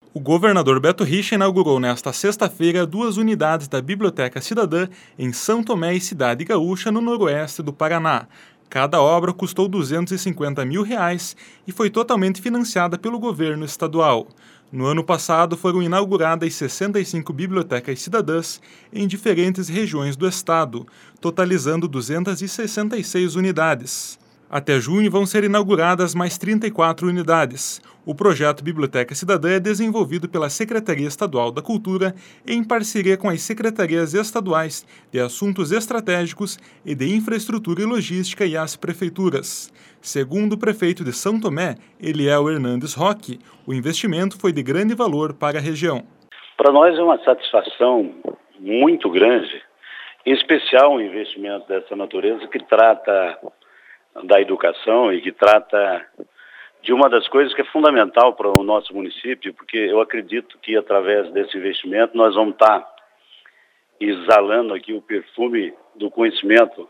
O governador Beto Richa inaugurou nesta sexta-feira 2 unidades da Biblioteca Cidadã em São Tomé e Cidade Gaúcha, no noroeste do Paraná. Cada obra custou R$ 250 mil e foi totalmente financiada pelo governo estadual. No ano passado foram inauguradas 65 bibliotecas cidadãs em diferentes regiões do estado, totalizando 266 unidades. Até junho vão ser inauguradas mais 34 unidades. O projeto Biblioteca Cidadã é desenvolvido pela Secretaria Estadual da Cultura em parceria com as secretarias estaduais de Assuntos Estratégicos e de Infraestrutura e Logística e as prefeituras. Segundo o prefeito de São Tomé, Eliel Hernandes Roque, o investimento foi de grande valor para a região. Para nós é uma satisfação muito grande, em especial um investimento dessa natureza que trata da educação e que trata de uma das coisas que é fundamental para o nosso município, porque eu acredito que através desse investimento nós vamos estar exalando aqui o perfume do conhecimento.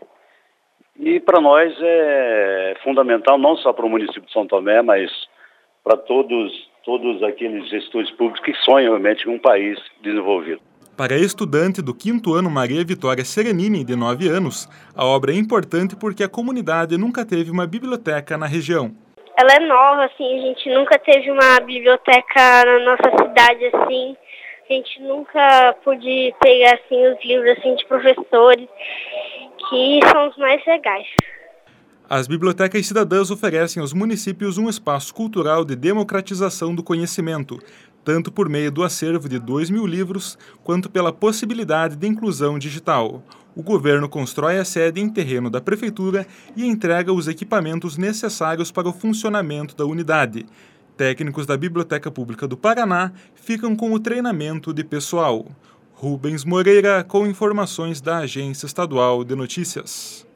E para nós é fundamental não só para o município de São Tomé, mas para todos aqueles gestores públicos que sonham realmente em um país desenvolvido. Para a estudante do 5º ano Maria Vitória Serenini, de 9 anos, a obra é importante porque a comunidade nunca teve uma biblioteca na região. Ela é nova, assim, a gente nunca teve uma biblioteca na nossa cidade, assim, a gente nunca pôde pegar, assim, os livros, assim, de professores, que são os mais legais. As bibliotecas cidadãs oferecem aos municípios um espaço cultural de democratização do conhecimento, tanto por meio do acervo de 2.000 livros, quanto pela possibilidade de inclusão digital. O governo constrói a sede em terreno da prefeitura e entrega os equipamentos necessários para o funcionamento da unidade. Técnicos da Biblioteca Pública do Paraná ficam com o treinamento de pessoal. Rubens Moreira, com informações da Agência Estadual de Notícias.